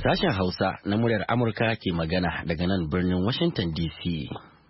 Sashen Hausa na muryar Amurka ke magana daga nan birnin Washington DC.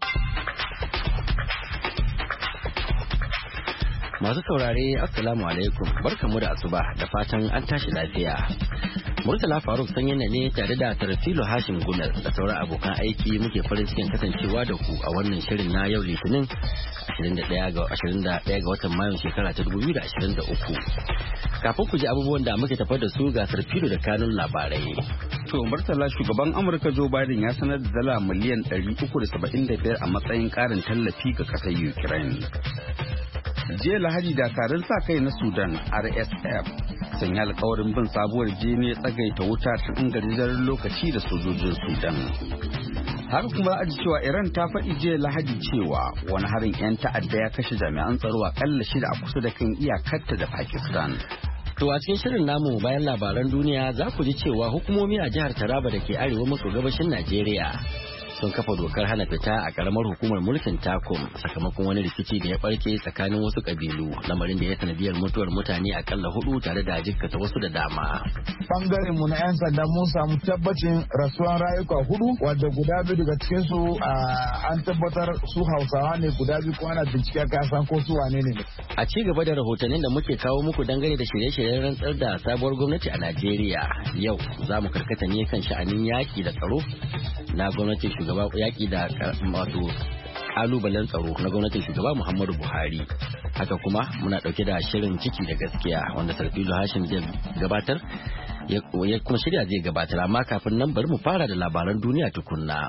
Masu saurare, Assalamu alaikum, barkamu da asuba da fatan an tashi lafiya. Murtala Faruk Sanyina ne tare da Tarfilo Hashim Gumel da sauran abokan aiki muke farin cikin kasancewa da ku a wannan shirin na yau Litinin 21 ga watan Mayun shekara ta 2023. Kafin ku ji abubuwan da muke tafar da su ga Tarfilo da kanun labarai. To Murtala, shugaban Amurka Joe Biden ya sanar da dala miliyan 375 a matsayin karin tallafi ga kasar Ukraine. Jiya Lahadi, dakarun sa kai na Sudan RSF sun yi alkawarin bin sabuwar jini tsagaita wuta ta ɗan lokaci da sojojin Sudan. Haka kuma a ji cewa Iran ta faɗi jiya Lahadi cewa wani harin 'yan ta'adda ya kashe jami'an tsaro akalla 6 a kusa da kan iyakarta da Pakistan. To a cikin shirin namu bayan labaran duniya za ku ji cewa hukumomi a jihar Taraba da ke arewa maso gabashin Najeriya sun kafa dokar hana fita a karamar hukumar mulkin Takum sakamakon wani rikici da ya barke tsakanin wasu kabilu, lamarin da ya sanadiyar mutuwar mutane akalla 4 tare da jikkata wasu da dama. Bangaren mu na 'yan sanda mun samu tabbacin rasuwan rayuka 4 wadda guda 2 daga cikin su an tabbatar su Hausawa ne, guda 2 kuma ana bincike ka san ko su wane ne. A ci gaba da rahotannin da muke kawo muku dangane da shirye-shiryen rantsar da sabuwar gwamnati a Najeriya, yau za mu karkata ne kan sha'anin yaki da tsaro na gwamnatin shugaba yaki da wato kalubalen tsaro na gwamnatin shugaba Muhammadu Buhari. Haka kuma muna dauke da shirin ciki da gaskiya wanda Sarfilo Hashim zai gabatar ya kuma shirya zai gabatar, amma kafin nan bari mu fara da labaran duniya tukunna.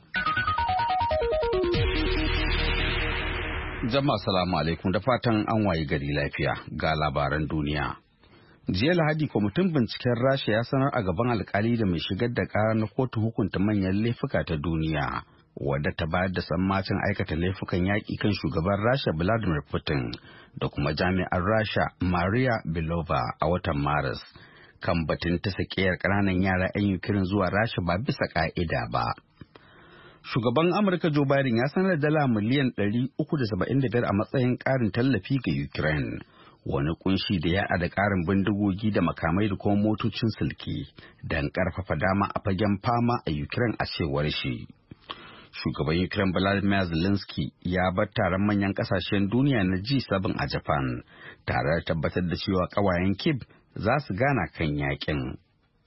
Jama'a salamu alaikum, da fatan an wayi gari lafiya ga labaran duniya. Jiya Lahadi, kwamitin binciken Rasha ya sanar a gaban alkali da mai shigar da kara na kotun hukunta manyan laifuka ta duniya, wadda ta bayar da sammacin aikata laifukan yaƙi kan shugaban Rasha Vladimir Putin da kuma jami'ar Rasha Maria Belova a watan Maris, kan batun ta sakiyar ƙananan yara 'yan Ukraine zuwa Rasha ba bisa ƙa'ida ba. Shugaban Amurka Joe Biden ya sanar da dala miliyan 375 a matsayin ƙarin tallafi ga Ukraine. Wani kunshi da ya da ƙarin bindigogi da makamai da kuma motocin silki don ƙarfafa dama a fagen fama a Ukraine a cewar shi. Shugaban Ukraine Volodymyr Zelensky ya bar taron manyan ƙasashen duniya na G7 a Japan tare da tabbatar da cewa ƙawayen Kyiv za su gana kan yakin.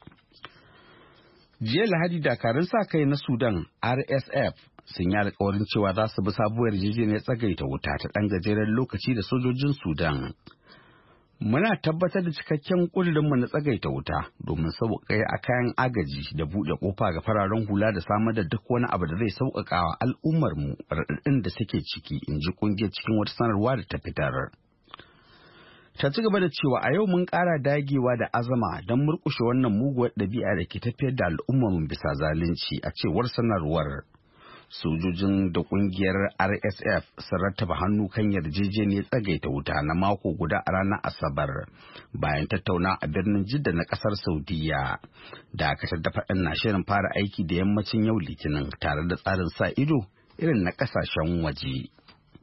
Jiya Lahadi, dakarun sa kai na Sudan RSF sun yi alkawarin cewa za su bi sabuwar yarjejeniyar tsagaita wuta ta ɗan gajeren lokaci da sojojin Sudan. Muna tabbatar da cikakken ƙudurinmu na tsagaita wuta domin sauƙaƙa a kayan agaji da buɗe ƙofa ga fararen hula da samar da duk wani abu da zai sauƙaƙa wa al'ummarmu raɗaɗin da suke ciki, in ji ƙungiyar cikin wata sanarwa da ta fitar. Ta ci gaba da cewa a yau mun ƙara dagewa da azama don murƙushe wannan muguwar ɗabi'a da ke tafiyar da al'ummarmu bisa zalunci, a cewar sanarwar. Sojojin da kungiyar RSF sun rattaba hannu kan yarjejeniyar tsagaita wuta na mako guda a ranar Asabar bayan tattauna a birnin Jidda na kasar Saudiya. Dakatar da faɗin na shirin fara aiki da yammacin yau Litinin tare da tsarin sa ido irin na ƙasashen waje.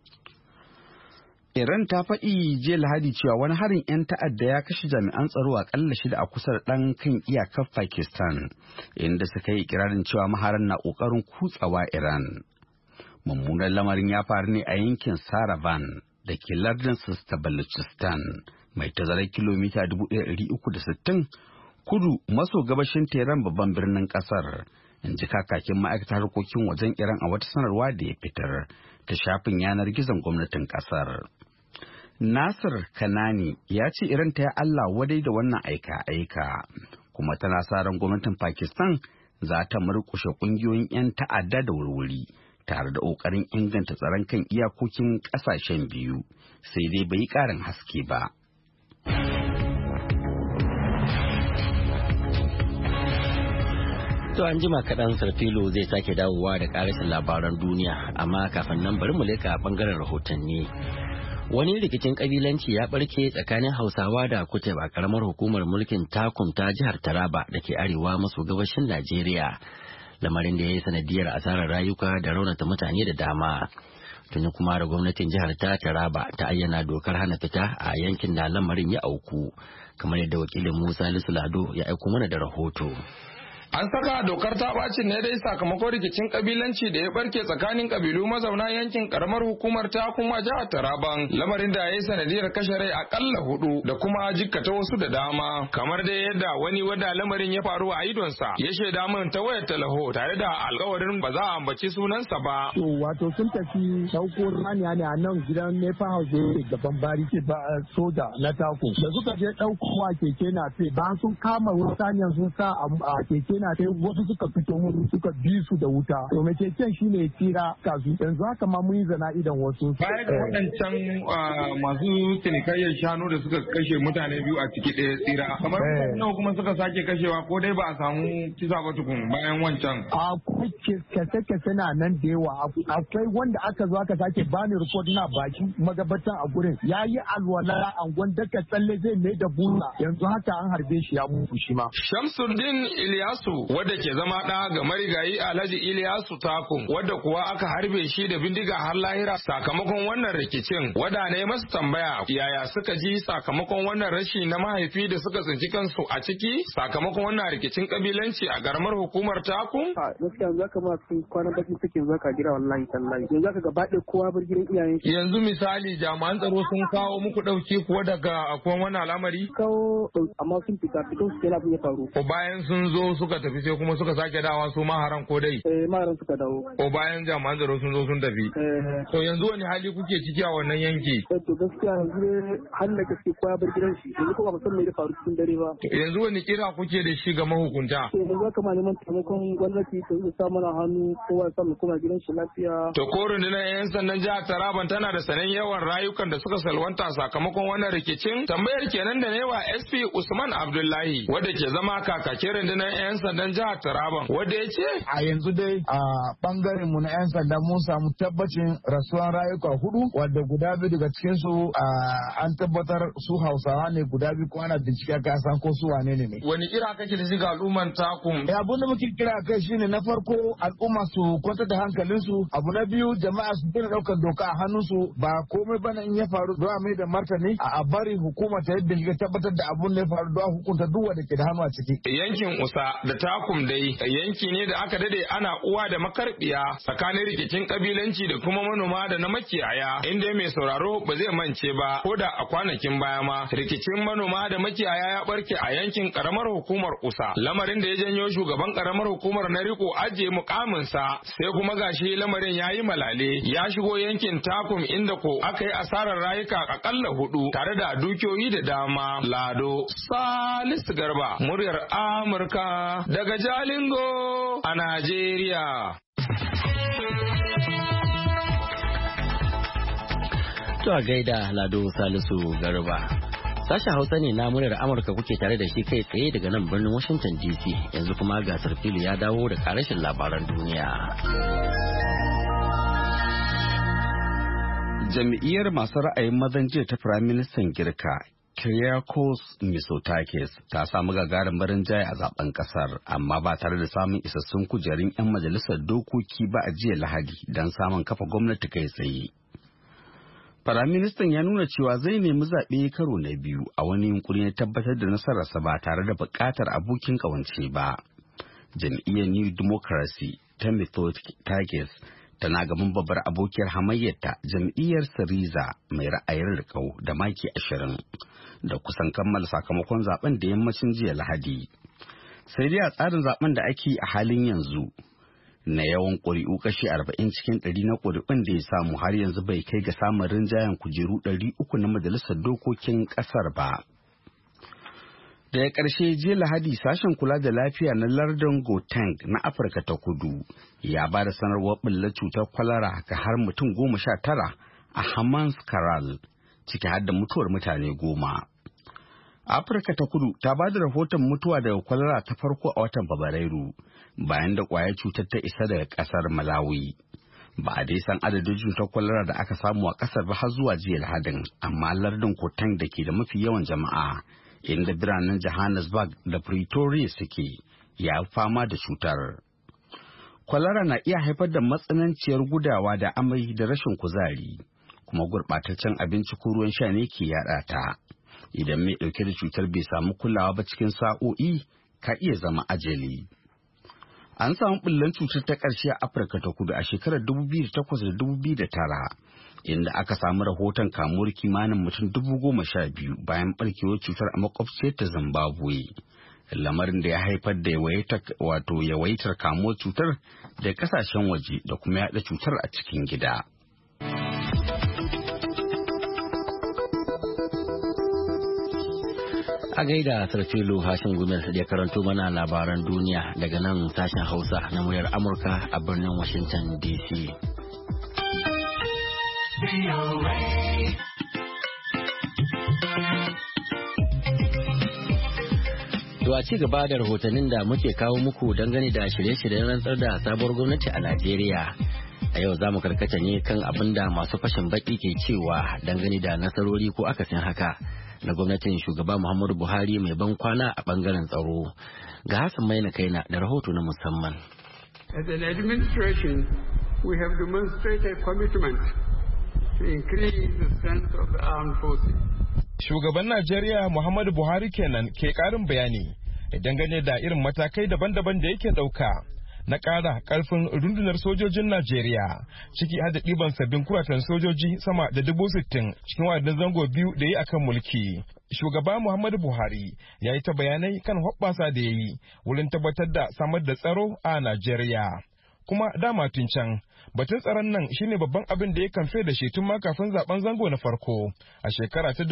Iran ta faɗi jiya Lahadi cewa wani harin 'yan ta'adda ya kashe jami'an tsaro akalla 6 a kusa da ɗan kan iyakar Pakistan, inda suka yi ikirarin cewa maharan na ƙoƙarin kutsawa Iran. Mummunan lamarin ya faru ne a yankin Saravan da ke lardin Balochistan mai tazarar kilomita 1360 kudu maso gabashin Tehran, babban birnin ƙasar, in ji kakakin ma'aikatar harkokin wajen Iran a wata sanarwa da ya fitar ta shafin yanar gizon gwamnatin ƙasar. Nasir Kanani ya ce Iran ta yi Allah wadai da wannan aika-aika, kuma tana sa ran gwamnatin Pakistan za ta murƙushe ƙungiyoyin 'yan ta'adda da wurwuri tare da ƙoƙarin inganta tsaron kan iyakokin ƙasashen biyu, sai dai bai yi ƙarin haske ba. To an jima kaɗan Sarfilo zai sake dawowa da ƙarashin labaran duniya, amma kafin nan bari mu leka ɓangaren rahotanni. Wani rikicin kabilanci ya barke tsakanin Hausawa da Kuteb a karamar hukumar mulkin Takum ta jihar Taraba da ke arewa maso gabashin Najeriya, lamarin da ya yi sanadiyar asarar rayuka da raunata mutane da dama. Tuni kuma da gwamnatin jihar ta Taraba ta ayyana dokar hana fita a yankin da lamarin ya auku, kamar yadda wakilin Musa Lisu Lado ya aiko mana da rahoto. An saka dokar ta bacin ne dai sakamakon rikicin kabilanci da ya barke tsakanin kabilu mazauna yankin karamar hukumar ta kuma jihar Taraban, lamarin da ya yi sanadiyar kashe rai akalla 4 da kuma jikkata wasu da dama. Kamar dai yadda wani wanda lamarin ya faru a idonsa ya shaida min ta wayar talaho tare da alkawarin ba za a ambaci sunansa ba. Wato sun tafi sauko raniya ne a nan gidan Nepa House da gaban bariki ba soja na Tako. Da suka je ɗaukowa keke na fe ba sun kama wuta saniyan sun sa a keke na fe wasu suka fito musu suka bi su da wuta. To mai keken shi ne tsira kasu yanzu haka ma mun yi zana idan wasu. Baya ga waɗancan masu cinikayyar shanu da suka kashe mutane biyu a ciki ɗaya tsira. Kamar nawa kuma suka sake kashewa ko dai ba a samu kisa ba tukun bayan wancan. Akwai kese-kese na nan da yawa. Akwai wanda aka zo aka sake bani report na baki magabatan a gurin. Ya yi alwala angon daka tsalle zai mai da bula yanzu haka an harbe shi ya mutu shi ma. Shamsuddin Iliyasu wadda ke zama ɗa ga marigayi Alhaji Iliyasu Takun wadda kuwa aka harbe shi da bindiga har lahira sakamakon wannan rikicin wadda ne masu tambaya yaya suka ji sakamakon wannan rashi na mahaifi da suka tsinci kansu a ciki sakamakon wannan rikicin kabilanci a garamar hukumar Takun. Gaskiya yanzu aka ma sun kwana baki suke zaka gida wallahi tallahi yanzu aka gaba ɗaya kowa bar gidan iyayen. Yanzu misali jami'an tsaro sun kawo muku ɗauki kuwa daga akwai wani al'amari? Kawo amma sun fita su kenan abin ya faru. Ko bayan sun zo suka tafi sai kuma suka sake dawa su maharan ko dai? Maharan suka dawo. Ko bayan jami'an tsaro sun zo sun tafi? To yanzu wani hali kuke ciki a wannan yanki? To gaskiya yanzu ne halin da gaske kowa bar gidan shi yanzu kuma ba san me ya faru cikin dare ba. Yanzu wani kira kuke da shi ga mahukunta? Yanzu haka ma neman taimakon gwamnati ta yi sa mana hannu kowa ya samu kuma gidan shi lafiya. To ko rundunar 'yan sandan jihar Taraban tana da sanen yawan rayukan da suka salwanta sakamakon wannan rikicin? Tambayar kenan da newa SP Usman Abdullahi wadda ke zama kakakin rundunar 'yan sandan jihar Taraban wadda ya ce a yanzu dai a bangaren mu na 'yan sanda mun samu tabbacin rasuwan rayuka 4 wadda guda 2 daga cikin su an tabbatar su Hausawa ne, guda 2 kuma ana bincike ka san ko su wane ne. Wani kira kake da shi ga al'umman Takun? Abun da muke kira kai shine na farko al'umma su kwantar da hankalin su, abu na biyu jama'a su dena daukar doka a hannun su, ba komai bane in ya faru don a mai da martani a bari hukuma ta yadda ya tabbatar da abun da ya faru don hukunta duk wanda ke da hannu a ciki. Yankin Usa da Takum dai yanki ne da aka dade ana uwa da makarbiya tsakanin rikicin kabilanci da kuma manoma da na makiyaya, inda mai sauraro ba zai mance ba ko da a kwanakin baya ma rikicin manoma da makiyaya ya barke a yankin karamar hukumar Usa, lamarin da ya janyo shugaban karamar hukumar na riko ajiye mukaminsa, sai kuma gashi lamarin ya yi malale ya shigo yankin Takum inda ko aka yi asarar rayuka akalla 4 tare da dukiyoyi da dama. Lado Salisu Garba, muryar Amurka daga Jalingo a Najeriya. To a gaida Lado Salisu Garba. Sashen Hausa ne na muryar Amurka kuke tare da shi kai tsaye daga nan birnin Washington DC. Yanzu kuma gasar fili ya dawo da karashin labaran duniya. Jam'iyyar masu ra'ayin mazan jiya ta Firaministan Girka Kyriakos Mitsotakis ta samu gagarin rinjaye a zaben kasar, amma ba tare da samun isassun kujerun 'yan majalisar dokoki ba a jiya Lahadi don samun kafa gwamnati kai tsaye. Firaministan ya nuna cewa zai nemi zaɓe karo na biyu a wani yunkuri na tabbatar da nasararsa ba tare da buƙatar abokin ƙawance ba. Jam'iyyar New Democracy ta Mitsotakis tana gaban babbar abokiyar hamayyarta jam'iyyar Syriza mai ra'ayin riƙau da maki 20 da kusan kammala sakamakon zaben da yammacin jiya Lahadi. Sai dai a tsarin zaben da ake a halin yanzu na yawan ƙuri'u kashi 40 cikin 100 na ƙuri'un da ya samu har yanzu bai kai ga samun rinjayen kujeru 300 na majalisar dokokin ƙasar ba. Daga ƙarshe jiya Lahadi sashen kula da lafiya na lardin Gauteng na Afirka ta Kudu ya ba da sanarwar ɓullar cutar kwalara ga har mutum 19 a Hammanskraal, ciki har da mutuwar mutane 10. Afirka ta Kudu ta ba da rahoton mutuwa daga kwalara ta farko a watan Fabrairu bayan da ƙwayar cutar ta isa daga ƙasar Malawi. Ba a dai san adadin cutar kwalara da aka samu a ƙasar ba har zuwa jiya Lahadin, amma lardin Gauteng da ke da mafi yawan jama'a inda biranen Johannesburg da Pretoria suke ya fama da cutar. Kwalara na iya haifar da matsananciyar gudawa da amai da rashin kuzari, kuma gurɓataccen abinci ko ruwan sha ne ke yaɗa ta. Idan mai ɗauke da cutar bai samu kulawa ba cikin sa'o'i ka iya zama ajali. An samu ɓullen cutar ta ƙarshe a Afirka ta Kudu a shekarar 2008 da 2009, inda aka samu rahoton kamuwar kimanin mutum 12,000 bayan ɓarkewar cutar a makwabciyar ta Zimbabwe. Lamarin da ya haifar da yawaitar kamuwar cutar da kasashen waje da kuma yaɗa cutar a cikin gida. A gaida Sarfilo Hashin Gumel da ya karanto mana labaran duniya daga nan sashen Hausa na muryar Amurka a birnin Washington DC. To a ci gaba da rahotannin da muke kawo muku dangane da shirye-shiryen rantsar da sabuwar gwamnati a Najeriya. A yau za mu karkata ne kan abin da masu fashin baki ke cewa dangane da nasarori ko akasin haka na gwamnatin shugaba Muhammadu Buhari mai ban kwana a bangaren tsaro. Ga Hassan Maina Kaina da rahoto na musamman. As an administration, we have demonstrated commitment to increase the strength of the armed forces. Shugaban Najeriya Muhammadu Buhari kenan ke karin bayani dangane da irin matakai daban-daban da yake ɗauka na ƙara ƙarfin rundunar sojojin Najeriya, ciki har da ɗiban sabbin kuratan sojoji sama da 60,000 cikin wa'adin zango biyu da yi akan mulki. Shugaba Muhammadu Buhari ya yi ta bayanai kan hoɓɓasa da ya yi wurin tabbatar da samar da tsaro a Najeriya. Kuma dama tun can, batun tsaron nan shine babban abin da ya kamfe da shi tun ma kafin zaben zango na farko a shekara ta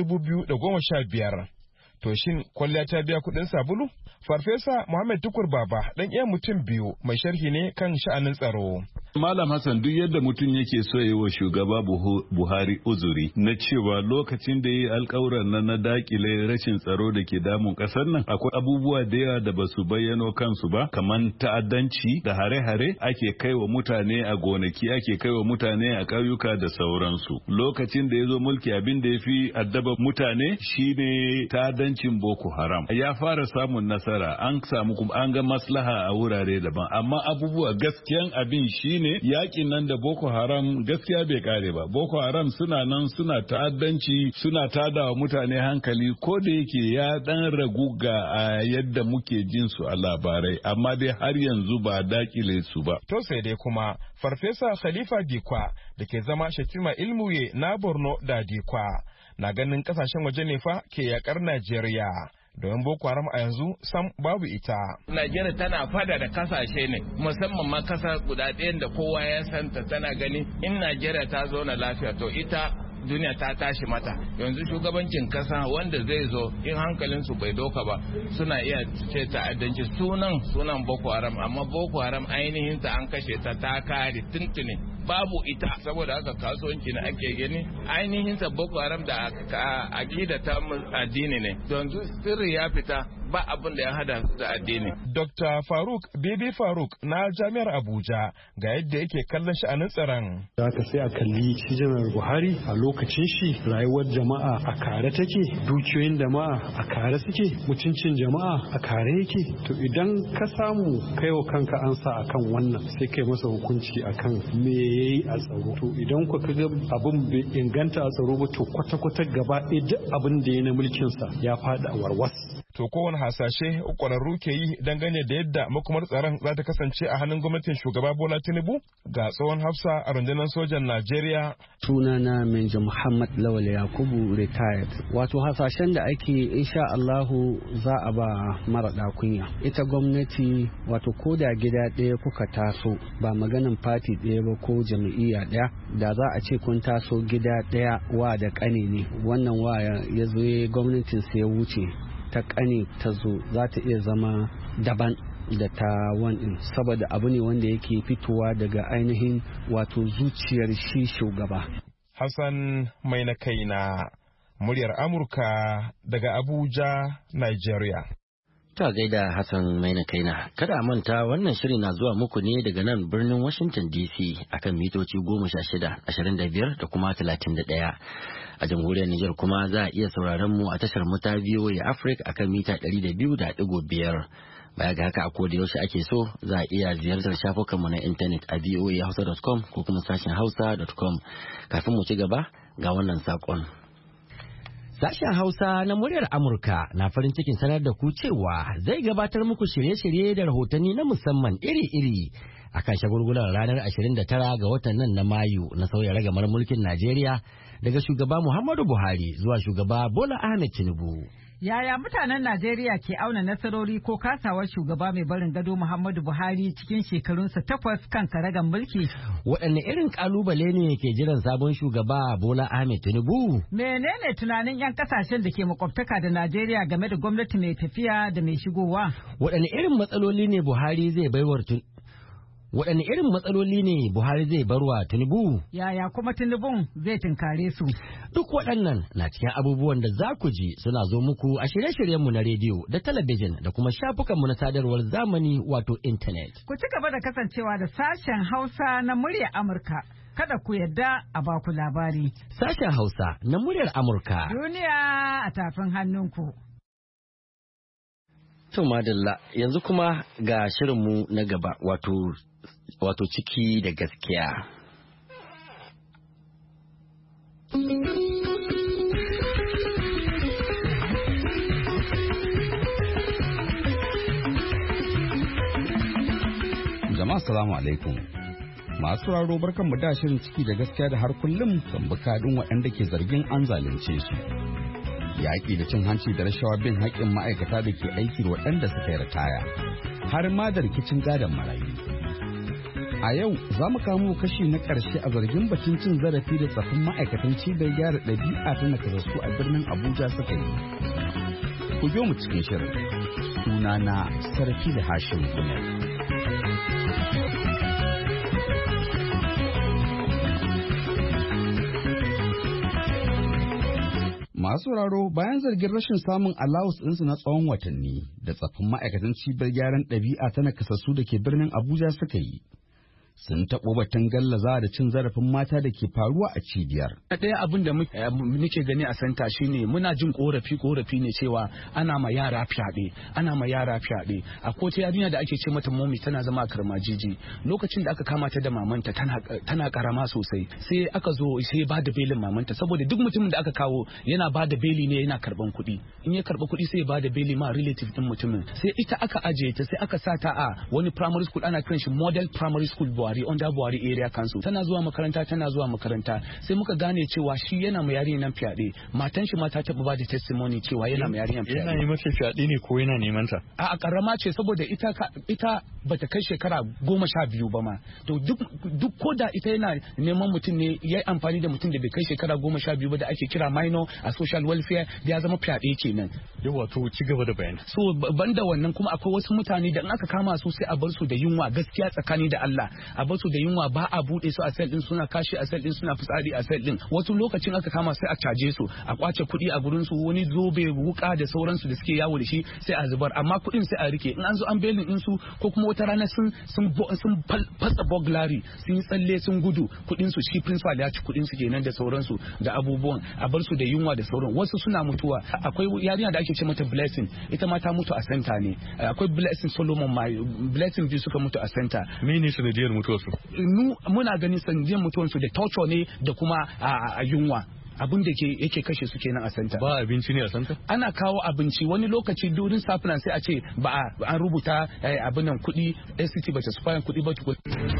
2015. To shin kwalliya ta biya kuɗin sabulu? Farfesa Muhammad Tukur Baba ɗan iya mutum biyu mai sharhi ne kan sha'anin tsaro. Malam Hassan, duk yadda mutum yake so yi wa shugaba Buhari uzuri na cewa lokacin da ya yi alkawuran na dakile rashin tsaro da ke damun kasar nan, akwai abubuwa da yawa da basu bayyano kansu ba, kamar ta'addanci da hare-hare ake kai wa mutane a gonaki, ake kai wa mutane a ƙauyuka da sauransu. Lokacin da ya zo mulki, abin da ya fi addaba mutane shine ta'addancin Boko Haram. Ya fara samun nasara, an ga maslaha a wurare daban, amma abubuwa gaskiyan abin shine yakin nan da Boko Haram gaskiya bai kare ba. Boko Haram suna nan suna ta'addanci, suna tada wa mutane hankali, ko da yake ya dan ragu ga yadda muke jin su a labarai, amma dai har yanzu ba dakile su ba. To sai dai kuma Farfesa Khalifa Dikwa da ke zama Shatima Ilmuye na Borno da Dikwa na ganin kasashen waje ne fa ke yakar Najeriya. Domin Boko Haram a yanzu sam babu ita. Najeriya tana fada da kasashe ne, musamman ma kasa guda ɗayan da kowa ya santa, tana gani in Najeriya ta zauna lafiya to ita duniya ta tashi mata. Yanzu shugabancin kasa wanda zai zo in hankalinsu bai doka ba suna iya ce ta'addanci sunan Boko Haram, amma Boko Haram ainihin ta an kashe ta kare tuntuni. Babu ita, saboda haka kasuwanci ne ake gani ainihin sa Boko Haram da akida ta addini ne. Yanzu sirri ya fita, ba abin da ya hada da addini. Dr. Faruk Bibi Faruk na Jami'ar Abuja ga yadda yake kallon sha'anin tsaron. Da ka sai a kalli shi Janar Buhari a lokacin shi rayuwar jama'a a kare take, dukiyoyin jama'a a kare suke, mutuncin jama'a a kare yake. To idan ka samu kaiwa kanka ansa akan wannan, sai kai masa hukunci akan me yayi a tsaro. To idan ku kaga abin bai inganta a tsaro ba, to kwata-kwata gaba ɗaya duk abin da ya na mulkin sa ya faɗi a warwas. To kowane hasashe ƙwararru ke yi dangane da yadda makomar tsaron za ta kasance a hannun gwamnatin shugaba Bola Tinubu? Ga tsohon hafsa a rundunar sojan Najeriya. Sunana Minja Muhammad Lawal Yakubu retired. Wato hasashen da ake insha Allahu za a ba mara kunya. Ita gwamnati wato ko da gida ɗaya kuka taso, ba maganin fati ɗaya ba ko jam'iyya ɗaya, da za a ce kun taso gida ɗaya wa da ƙane ne. Wannan wa ya zo gwamnatin sai ya wuce. Ta kane ta zo za ta iya zama daban da ta wani, saboda abu ne wanda yake fitowa daga ainihin wato zuciyar shi shugaba. Hassan mai na kaina, muryar Amurka daga Abuja, Nigeria. Ta gaida Hassan mai na kaina. Kada a manta wannan shirin na zuwa muku ne daga nan birnin Washington DC akan mitoci 16, 25 da kuma 31. A jamhuriyar Nijar kuma za a iya sauraron mu a tashar mu ta VOA Africa akan mita 200.5. Baya ga haka a koda yaushe ake so za a iya ziyartar shafukan mu na intanet a voahausa.com ko kuma sashen hausa.com. Kafin mu ci gaba ga wannan sakon. Sashen Hausa na muryar Amurka na farin cikin sanar da ku cewa zai gabatar muku shirye-shirye da rahotanni na musamman iri-iri akan shagulgulan ranar 29 ga watan nan na Mayu na sauya ragamar mulkin Najeriya daga shugaba Muhammadu Buhari zuwa shugaba Bola Ahmed Tinubu. Yaya mutanen Najeriya ke auna nasarori ko kasawar shugaba mai barin gado Muhammadu Buhari cikin shekarunsa 8 kan karagan mulki? Waɗanne irin kalubale ne ke jiran sabon shugaba Bola Ahmed Tinubu? Menene tunanin 'yan kasashen da ke makwabtaka da Najeriya game da gwamnati mai tafiya da mai shigowa? Waɗanne irin matsaloli ne Buhari zai baiwar Waɗanne irin matsaloli ne Buhari zai barwa Tinubu? Yaya kuma Tinubun zai tunkare su? Duk waɗannan na cikin abubuwan da za ku ji suna zo muku a shirye-shiryenmu na rediyo da talabijin da kuma shafukanmu na sadarwar zamani wato intanet. Ku ci gaba da kasancewa da sashen Hausa na muryar Amurka. Kada ku yadda a baku labari. Sashen Hausa na muryar Amurka. Duniya a tafin hannunku. To madalla yanzu kuma ga shirinmu na gaba wato ciki da gaskiya. Jama'a salamu alaikum. Masu raro barkanmu da shirin ciki da gaskiya da har kullum kan bukadin waɗanda ke zargin an zalunce su. Yaƙi da cin hanci da rashawa bin haƙƙin ma'aikata da ke aiki da waɗanda suka yi ritaya, har ma da rikicin gadon marayu. A yau za mu kamo kashi na ƙarshe a zargin batun cin zarafi da tsafin ma'aikatan cibiyar gyara ɗabi'a ta nakasassu a birnin Abuja suka yi. Ku biyo mu cikin shirin. Sunana Sarki da Hashim Gumel. Masu sauraro bayan zargin rashin samun allowance ɗinsu na tsawon watanni da tsaffin ma'aikatan cibiyar gyaran ɗabi'a ta nakasassu da ke birnin Abuja suka yi. Sun taɓo batun gallaza da cin zarafin mata da ke faruwa a cibiyar. Ɗaya abin da muke gani a santa shine muna jin korafi ne cewa ana ma yara fyaɗe. A kotu yarinya da ake ce mata momi tana zama a karmajiji. Lokacin da aka kama ta da mamanta tana karama sosai. Sai aka zo sai ba da belin mamanta saboda duk mutumin da aka kawo yana ba da beli ne yana karban kuɗi. In ya karɓa kuɗi sai ya ba da beli ma relative din mutumin. Sai ita aka ajiye ta sai aka sa ta a wani primary school ana kiran shi model primary school Buhari under Buhari area council. Tana zuwa makaranta sai muka gane cewa shi yana ma yarinya nan fyaɗe. Matan shi ma ta taɓa ba da testimony cewa yana ma yarinya fyaɗe. Yana yi mata fyaɗe ne ko yana neman ta? A karama ce saboda ita bata kai shekara 12 ba ma. To duk ko da ita yana neman mutum ne yayi amfani da mutum da bai kai shekara 12 ba da ake kira minor a social welfare da ya zama fyaɗe kenan. Yawa to ci gaba da bayani. So banda wannan kuma akwai wasu mutane da in aka kama su sai a bar su da yunwa gaskiya tsakani da Allah. A bar su da yunwa ba a bude su a sel din suna kashi a sel din suna fitsari a sel din. Wasu lokacin aka kama sai a caje su a kwace kuɗi a gurin su wani zobe wuka da sauransu da suke yawo da shi sai a zubar amma kuɗin sai a rike in an zo an belin din su ko kuma wata rana sun fasa burglary sun yi tsalle sun gudu kuɗin su shi principal ya ci kuɗin su kenan da sauransu da abubuwan a bar su da yunwa da sauran wasu suna mutuwa akwai yarinya da ake ce mata Blessing ita ma ta mutu a center ne akwai Blessing Solomon ma Blessing biyu suka mutu a center. Mene sanadiyar mutuwarsu? Muna ganin sanadiyar mutuwarsu da torture ne da kuma a yunwa. Abin da yake kashe su kenan a santa. Ba abinci ne a santa? Ana kawo abinci wani lokaci durin safinan sai a ce ba an rubuta abin nan kuɗi SCT ba ta su fayan kuɗi ba tukun.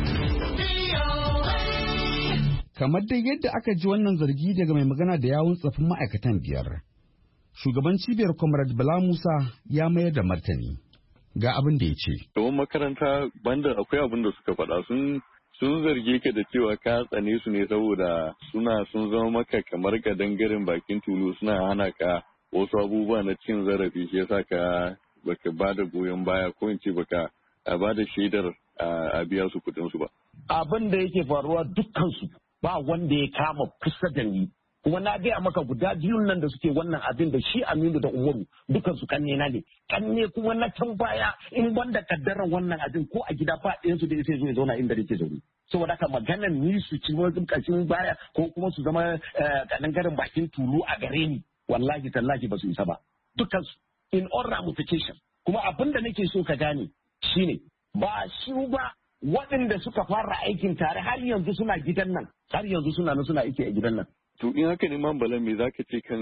Kamar dai yadda aka ji wannan zargi daga mai magana da yawun tsafin ma'aikatan biyar. Shugaban cibiyar Comrade Bala Musa ya mayar da martani. Ga abin da ya ce. Gaban makaranta banda akwai abin da suka faɗa sun zarge ka da cewa ka tsane su ne saboda sun zama maka kamar ka dangaren bakin tulu suna hana ka wasu abubuwa na cin zarafi shi yasa ka baka ba da goyon baya ko in ce baka ba da shaidar a biya su kuɗin su ba. Abin da yake faruwa dukkan su ba wanda ya kama kusa da ni kuma na gaya maka guda biyun nan da suke wannan abin da shi Aminu da Umaru dukan su kanne na ne kanne kuma na can baya in banda kaddaran wannan abin ko a gida ba ɗayan su da sai zo ya zauna inda nake zaune saboda haka maganan ni su ci wani kashin baya ko kuma su zama garin bakin tulu a gare ni wallahi tallahi ba su isa ba dukan su in all ramification kuma abin da nake so ka gane shine ba su ba waɗanda suka fara aikin tare har yanzu suna gidan nan har yanzu suna aiki a gidan nan. To in haka ne man Bala me zaka ce kan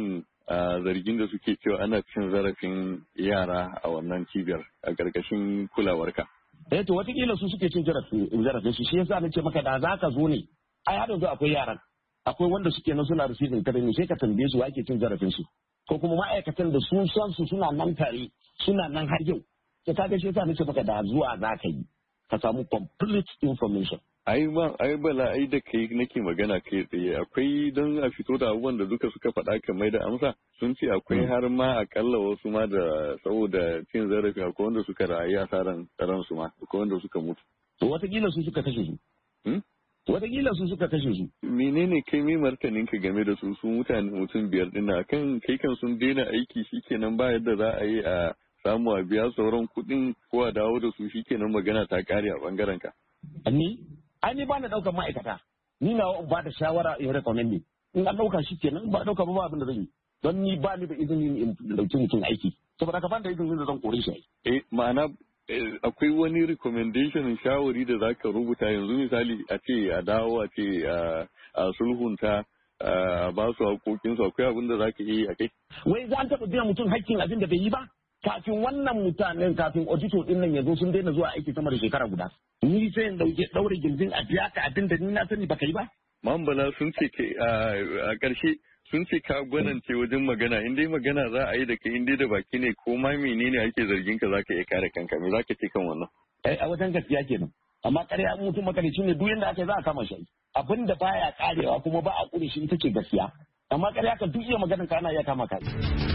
zargin da suke cewa ana cin zarafin yara a wannan cibiyar a ƙarƙashin kulawarka. To watakila su suke cin zarafin su, shi yasa nace maka da za ka zo ne, ai har yanzu akwai yaran, akwai wanda suke nan suna receiving training, sai ka tambaye su ake cin zarafin su, ko kuma ma'aikatan da su san su suna nan tare, suna nan har yau. Ka ga shi yasa nace maka da zuwa za ka yi, ka samu complete information. Ai bala ai da kai nake magana kai tsaye, akwai don a fito da abubuwan da duka suka faɗa kamar da amsa, sun ce akwai har ma akalla wasu ma da saboda cin zarafi akwai wanda suka rayu asaran su ma, akwai wanda suka mutu. To watakila su suka kashe su. Watakila su suka kashe su. Menene kai mai martanin ka game da su mutane mutum 5 din na kan kai kan sun daina aiki shikenan ba yadda za a yi a samu a biya sauran kuɗin ko a dawo da su shikenan magana ta kare a bangaren ka. Ni ba na ɗaukar ma'aikata, ni na ba da shawara in recommend in an ɗauka shi kenan ba ɗauka ba abin da zan yi, don ni ba ni da izini in ɗauki mutum aiki, saboda ka ban da izinin da zan kore shi. Ma'ana akwai wani recommendation shawari da za ka rubuta yanzu misali a ce a dawo a ce a sulhunta ba su haƙoƙinsu, akwai abin da za ka yi a kai. Wai za an taɓa biyan mutum haƙƙin abin da bai yi ba? Kafin wannan mutanen kafin auditor din nan ya zo sun daina zuwa aiki sama da shekara guda. Ni sai in daure gindin a biya ka abin da ni na sani baka yi ba. Mambala sun ce a ƙarshe sun ce ka gwanance wajen magana in dai magana za a yi da kai in dai da baki ne ko ma menene ake zargin ka zaka iya kare kanka me zaka ce kan wannan. A wajen gaskiya kenan. Amma ƙarya mutum makarici ne duk yanda aka yi za a kama shi. Abin da baya karewa kuma ba a kure shi ita ce gaskiya. Amma ƙarya ka duk iya maganar ka ana iya kama ka.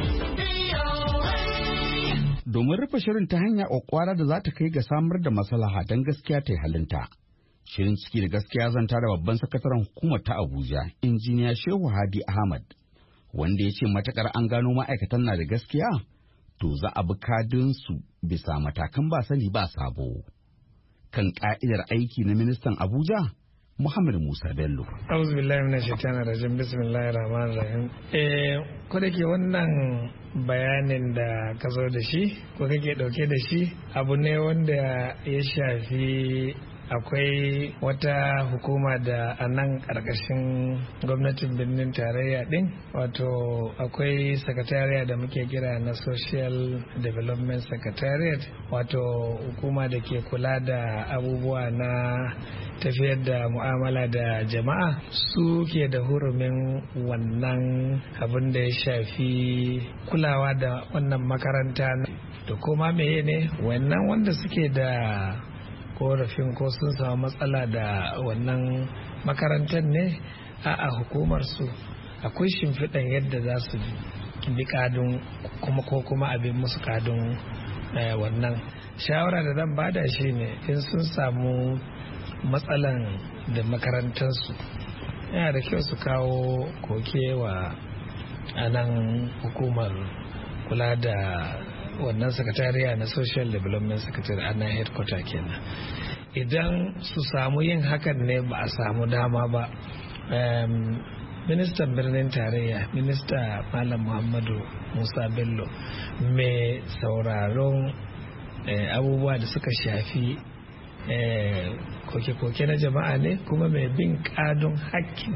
Domin rufe shirin ta hanya ƙwaƙwara da za ta kai ga samar da maslaha don gaskiya ta yi halinta. Shirin ciki da gaskiya zanta da babban sakataren hukumar ta Abuja, injiniya Shehu Hadi Ahmad, wanda ya ce matakar an gano ma'aikatan na da gaskiya, to za a bi kadinsu bisa matakan ba sani ba sabo. Kan ƙa'idar aiki na ministan Abuja, Muhammad Musa Bello. Auzu billahi minash shaitanir rajim. Bismillahir rahmanir rahim. Ko da ke wannan bayanin da ka zo da shi ko kake dauke da shi abu ne wanda ya shafi akwai wata hukuma da a nan ƙarƙashin gwamnatin birnin tarayya ɗin, wato akwai sakatariya da muke kira na social development secretariat, wato hukuma da ke kula da abubuwa na tafiyar da mu'amala da jama'a, su ke da hurumin wannan abin da ya shafi kulawa da wannan makaranta da kuma meye ne wannan wanda suke da korafin ko sun samu matsala da wannan makarantar ne a hukumar su akwai shimfiɗan yadda za su bi kadun ko kuma abin musu kadun wannan shawara da zan bada shi ne in sun samu matsalan da makarantarsu yana da kyau su kawo koke wa anan hukumar kula da wannan sakatariya na social development secretary a nan headquarter kenan. Idan su samu yin hakan ne ba a samu dama ba, ministan birnin tarayya minista Malam Muhammadu Musa Bello mai sauraron abubuwa da suka shafi koke-koke na jama'a ne kuma mai bin kadun hakkin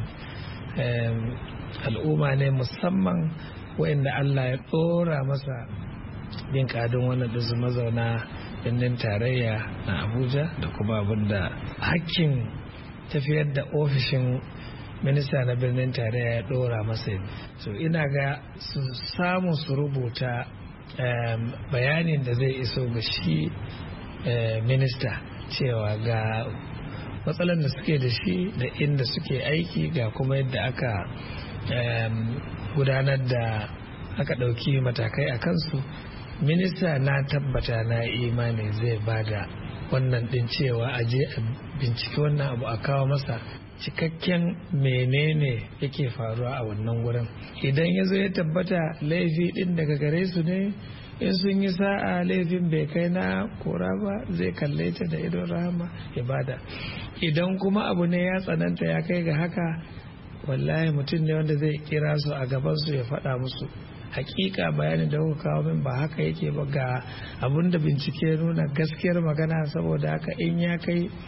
al'umma ne, musamman wa'inda Allah ya ɗora masa bin kadin wannan ɗinsu mazauna birnin tarayya na Abuja da kuma abinda hakkin tafiyar da ofishin minista na birnin tarayya ya ɗora masa. So ina ga su samu su rubuta bayanin da zai iso ga shi minista cewa ga matsalar da suke da shi da inda suke aiki ga kuma yadda aka gudanar da aka ɗauki matakai a kansu. Minista na tabbata na imani zai bada wannan ɗin cewa a je a binciki wannan abu a kawo masa cikakken menene yake faruwa a wannan wurin. Idan ya zo ya tabbata laifi ɗin daga gare su ne, in sun yi sa'a laifin bai kai na kora ba zai kalle ta da idon rahama ya bada. Idan kuma abu ne ya tsananta ya kai ga haka, wallahi mutum ne wanda zai kira su a gabansu ya faɗa musu hakika bayanin da kuka kawo min ba haka yake ba, ga abun da bincike nuna gaskiyar magana, saboda haka in ya kai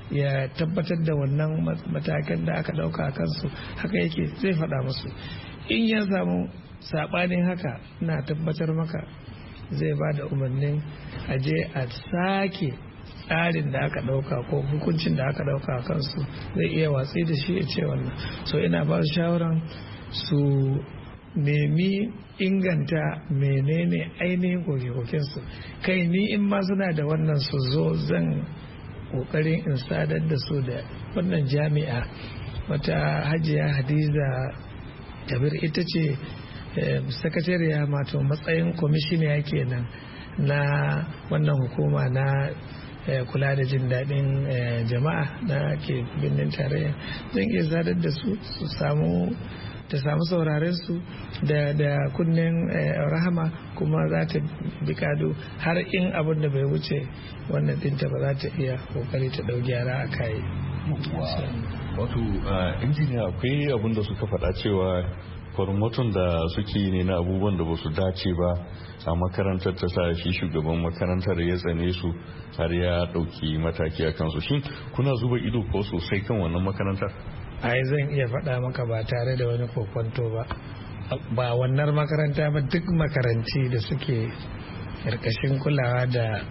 ya tabbatar da wannan matakan da aka ɗauka a kansu haka yake zai faɗa musu. In ya samu saɓanin haka na tabbatar maka zai ba da umarnin aje a sake tsarin da aka ɗauka ko hukuncin da aka ɗauka a kansu, zai iya watsi da shi ya ce wannan. So ina ba su shawaran su nemi inganta menene ainihin koke-kokensu. Kai ni in ma suna da wannan su zo zan kokarin in sadar da su da wannan jami'a. Wata Hajiya Hadiza Kabir ita ce sakatariya mato matsayin kwamishiniya kenan na wannan hukuma na kula da jin daɗin jama'a na ke birnin tarayya. Zan iya sadar da su ta samu sauraren su da kunnen rahama, kuma za ta bi kado har in abin da bai wuce wannan dinta ba za ta iya kokari ta ɗau gyara a kayi. Wato injiniya akwai abin da suka faɗa cewa farmaton da suke ne na abubuwan da ba su dace ba a makarantar ta sa shi shugaban makarantar ya tsane su har ya ɗauki mataki a kansu. Shin kuna zuba ido ko sosai kan wannan makarantar? Ai zan iya faɗa maka ba tare da wani kokwanto ba wannan makaranta ba, duk makaranti da suke ƙarƙashin kulawa da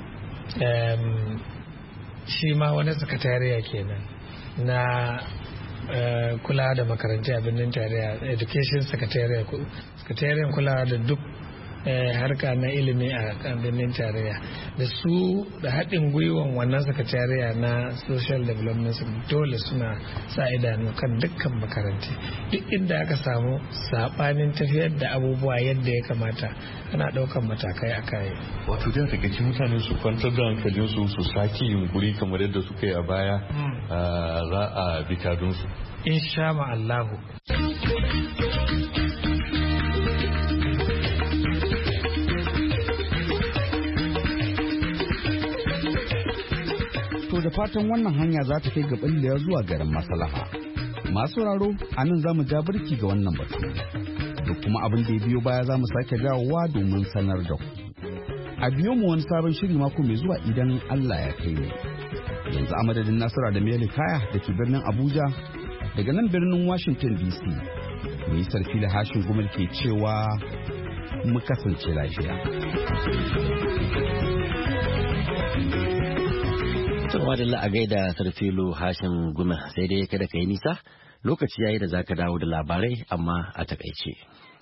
shi ma wani sakatariya kenan na kula da makaranti a birnin tarayya, education sakatariyan kulawa da duk harka na ilimi a birnin tarayya, da su da haɗin gwiwan wannan sakatariya na social development dole suna sa idanu kan dukkan makaranti. Duk inda aka samu saɓanin tafiyar da abubuwa yadda ya kamata ana ɗaukan matakai a kai. Wato da takaici mutane su kwantar da hankalinsu su sake yunkuri kamar yadda suka yi a baya, za a bi kadunsu. Insha Allahu. Da fatan wannan hanya za ta kai ga ɓallewa zuwa garin maslaha. Masu raro a nan za mu ja birki ga wannan batu, da kuma abin da ya biyo baya za mu sake dawowa domin sanar da ku. A biyo mu wani sabon shiri mako mai zuwa idan Allah ya kai mu. Yanzu a madadin Nasira da Mele Kaya da ke birnin Abuja, daga nan birnin Washington DC, mai sarfi da hashin gumal ke cewa mu kasance lafiya. Tunawa da a gaida Sarfilu Hashim Guma, sai dai kada ka yi nisa, lokaci yayi da zaka dawo da labarai amma a takaice.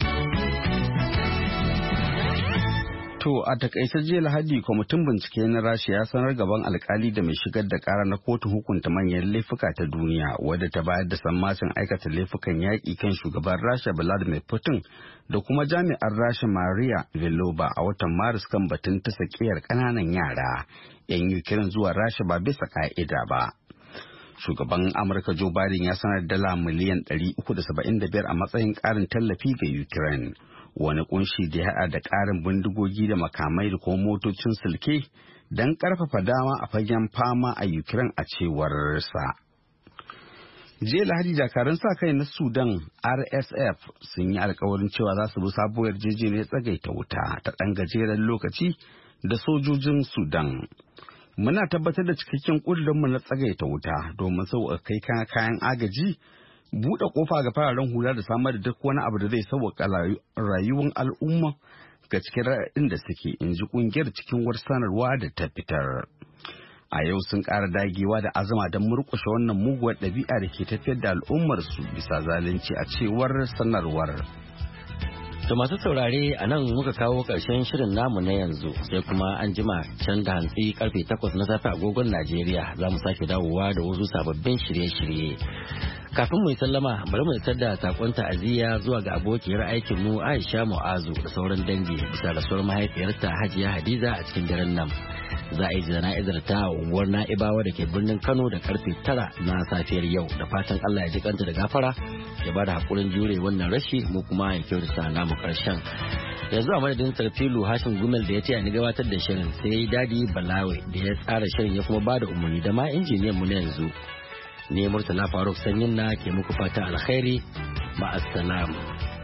To a takaice jiya Lahadi kwamitin bincike na Rasha ya sanar gaban alkali da mai shigar da kara na kotun hukunta manyan laifuka ta duniya wadda ta bayar da sammacin aikata laifukan yaƙi kan shugaban Rasha Vladimir Putin da kuma jami'ar Rasha Maria Velova a watan Maris kan batun ta sakiyar ƙananan yara 'yan Ukraine zuwa Rasha ba bisa ka'ida ba. Shugaban Amurka Joe Biden ya sanar dala miliyan 375 a matsayin ƙarin tallafi ga Ukraine. Wani kunshi da ya haɗa da ƙarin bindigogi da makamai da kuma motocin silke don ƙarfafa dama a fagen fama a Ukraine a cewar sa. Jiya Lahadi dakarun sa kai na Sudan RSF sun yi alkawarin cewa za su bi sabuwar yarjejeniyar tsagaita wuta ta ɗan gajeren lokaci da sojojin Sudan. Muna tabbatar da cikakken ƙudurinmu na tsagaita wuta domin sauƙaƙa kai kayan agaji, buɗe ƙofa ga fararen hula da samar da duk wani abu da zai sauƙaƙa rayuwar al'umma ga cikin raɗin da suke, in ji ƙungiyar cikin wata sanarwa da ta fitar. A yau sun ƙara dagewa da azama don murƙushe wannan muguwar ɗabi'a da ke tafiyar da al'ummarsu bisa zalunci a cewar sanarwar. To masu saurare a nan muka kawo ƙarshen shirin namu na yanzu, sai kuma an jima can da hantsi karfe 8 na safe agogon Najeriya za mu sake dawowa da wasu sababbin shirye-shirye. Kafin mu yi sallama bari mu isar da sakon ta'aziyya zuwa ga abokiyar aikin mu Aisha Mu'azu da sauran dangi bisa rasuwar mahaifiyarta Hajiya Hadiza a cikin daren nan. Za a yi jana'izar ta a unguwar Na'ibawa da ke birnin Kano da karfe 9 na safiyar yau, da fatan Allah ya ji kanta da gafara ya bada hakurin jure wannan rashi, mu kuma ya kyautata namu karshen. Yanzu a madadin Sarfilu Hashim Gumel da ya taya ni gabatar da shirin, sai Dadi Balawe da ya tsara shirin ya kuma bada umarni da ma injiniyan mu na yanzu. Ne Murtala Faruk Sanyin na ke muku fata alkhairi, ma'assalam.